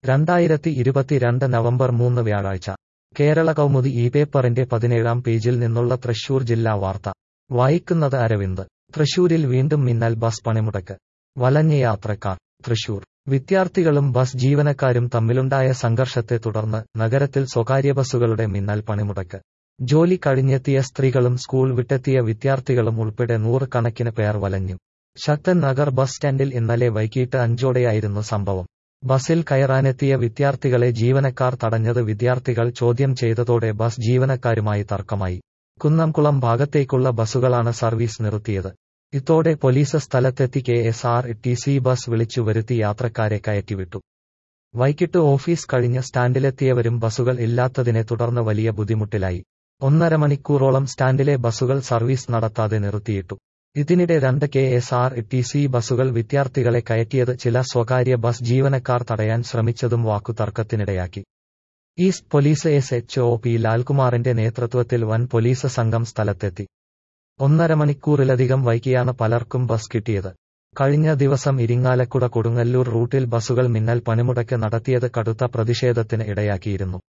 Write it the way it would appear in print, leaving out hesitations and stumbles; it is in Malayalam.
2022 നവംബർ 3 വ്യാഴാഴ്ച കേരള കൗമുദി ഈ പേപ്പറിന്റെ 17-ാം പേജിൽ നിന്നുള്ള തൃശൂർ ജില്ലാ വാർത്ത വായിക്കുന്നത് അരവിന്ദ്. തൃശൂരിൽ വീണ്ടും മിന്നൽ ബസ് പണിമുടക്ക്. വലഞ്ഞ യാത്രക്കാർ. തൃശൂർ വിദ്യാർത്ഥികളും ബസ് ജീവനക്കാരും തമ്മിലുണ്ടായ സംഘർഷത്തെ തുടർന്ന് നഗരത്തിൽ സ്വകാര്യ ബസുകളുടെ മിന്നൽ പണിമുടക്ക്. ജോലി കഴിഞ്ഞെത്തിയ സ്ത്രീകളും സ്കൂൾ വിട്ടെത്തിയ വിദ്യാർത്ഥികളും ഉൾപ്പെടെ നൂറുകണക്കിന് പേർ വലഞ്ഞു. ശക്തൻ നഗർ ബസ് സ്റ്റാൻഡിൽ ഇന്നലെ വൈകിട്ട് 5ഓടെയായിരുന്നു സംഭവം. ബസിൽ കയറാനെത്തിയ വിദ്യാർത്ഥികളെ ജീവനക്കാർ തടഞ്ഞത് വിദ്യാർത്ഥികൾ ചോദ്യം ചെയ്തതോടെ ബസ് ജീവനക്കാരുമായി തർക്കമായി. കുന്നംകുളം ഭാഗത്തേക്കുള്ള ബസുകളാണ് സർവീസ് നിർത്തിയത്. ഇതോടെ പോലീസ് സ്ഥലത്തെത്തി KSRTC ബസ് വിളിച്ചു വരുത്തി യാത്രക്കാരെ കയറ്റിവിട്ടു. വൈകിട്ട് ഓഫീസ് കഴിഞ്ഞ് സ്റ്റാൻഡിലെത്തിയവരും ബസുകൾ ഇല്ലാത്തതിനെ തുടർന്ന് വലിയ ബുദ്ധിമുട്ടിലായി. 1.5 മണിക്കൂറോളം സ്റ്റാൻഡിലെ ബസുകൾ സർവീസ് നടത്താതെ നിർത്തിയിട്ടു. ഇതിനിടെ 2 KSRTC ബസുകൾ വിദ്യാർത്ഥികളെ കയറ്റിയത് ചില സ്വകാര്യ ബസ് ജീവനക്കാർ തടയാൻ ശ്രമിച്ചതും വാക്കുതർക്കത്തിനിടയാക്കി. ഈസ്റ്റ് പോലീസ് SHO P ലാൽകുമാറിന്റെ നേതൃത്വത്തിൽ വൻ പോലീസ് സംഘം സ്ഥലത്തെത്തി. 1.5 മണിക്കൂറിലധികം വൈകിയാണ് പലർക്കും ബസ് കിട്ടിയത്. കഴിഞ്ഞ ദിവസം ഇരിങ്ങാലക്കുട കൊടുങ്ങല്ലൂർ റൂട്ടിൽ ബസുകൾ മിന്നൽ പണിമുടക്ക് നടത്തിയത് കടുത്ത പ്രതിഷേധത്തിന് ഇടയാക്കിയിരുന്നു.